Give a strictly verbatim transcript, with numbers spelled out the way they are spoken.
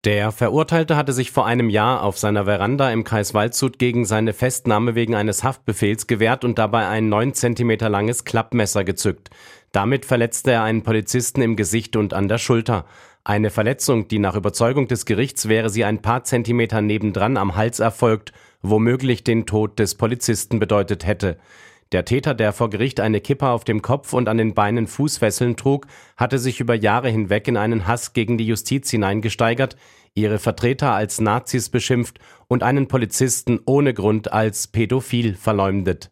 Der Verurteilte hatte sich vor einem Jahr auf seiner Veranda im Kreis Waldshut gegen seine Festnahme wegen eines Haftbefehls gewehrt und dabei ein neun Zentimeter langes Klappmesser gezückt. Damit verletzte er einen Polizisten im Gesicht und an der Schulter. Eine Verletzung, die nach Überzeugung des Gerichts, wäre sie ein paar Zentimeter nebendran am Hals erfolgt, womöglich den Tod des Polizisten bedeutet hätte. Der Täter, der vor Gericht eine Kippe auf dem Kopf und an den Beinen Fußfesseln trug, hatte sich über Jahre hinweg in einen Hass gegen die Justiz hineingesteigert, ihre Vertreter als Nazis beschimpft und einen Polizisten ohne Grund als pädophil verleumdet.